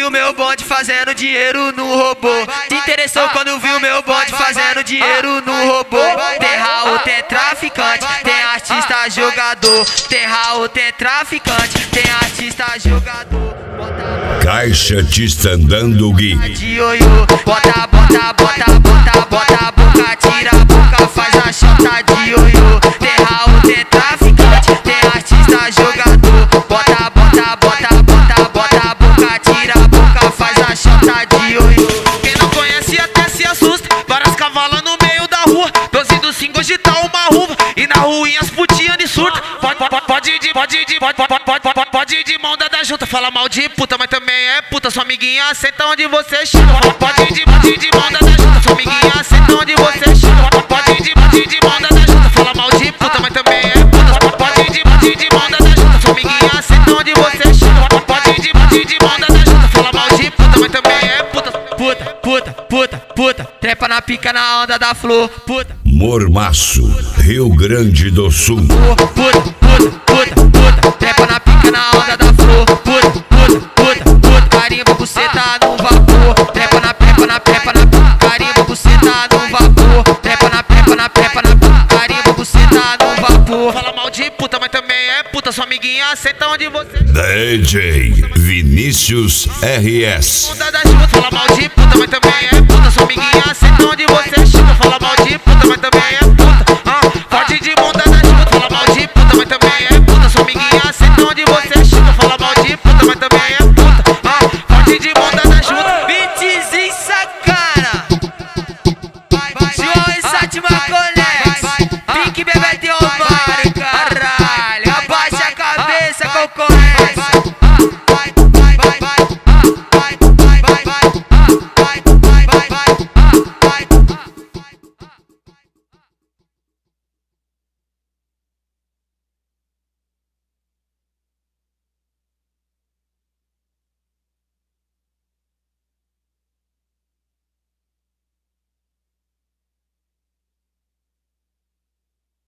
viu meu bonde fazendo dinheiro no robô. Te interessou quando viu meu bonde fazendo dinheiro no robô. Tem Raul, tem traficante, tem artista jogador. Tem Raul, tem traficante, tem artista jogador. Caixa te andando Gui. De ioiô, bota, bota, bota, bota, bota a boca, tira a boca, faz a chota de ioiô. Tem Raul, tem traficante, tem artista jogador. Bota, bota, bota, bota, bota a boca, tira a boca, faz a chota de ioiô. Quem não conhece até se assusta, várias cavalas no meio da rua. 12 do 5 hoje tá uma ruva, e na ruinha as putinhas de surta. Pode ir de mão dada junta. Fala mal de puta, mas também é puta. Sua amiguinha aceita onde você chupa. Pode ir de mão dada junta. Sua amiguinha aceita onde você chupa. Pode ir de mão dada junta. Fala mal de puta, mas também é puta. Pode ir de mão dada junta. Sua amiguinha aceita onde você chupa. Pode ir de mão dada junta. Fala mal de puta, mas também é puta. Puta, puta, puta, puta, trepa na pica na onda da flor. Puta, Mormaço, Rio Grande do Sul. puta, puta, puta, puta, trepa na pica na onda da flor. Puta, puta, puta, puta, carimba buceta no vapor. Trepa na pepa na pepa na carimba buceta no vapor. Trepa na pepa na pepa na carimba buceta no vapor. Fala mal de puta, mas também é puta. Sua amiguinha aceita onde você DJ Vinícius RS. onda da chuva. Fala mal de puta, mas também é puta. Sua amiguinha aceita onde você chupa. Fala mal de puta, mas também é puta.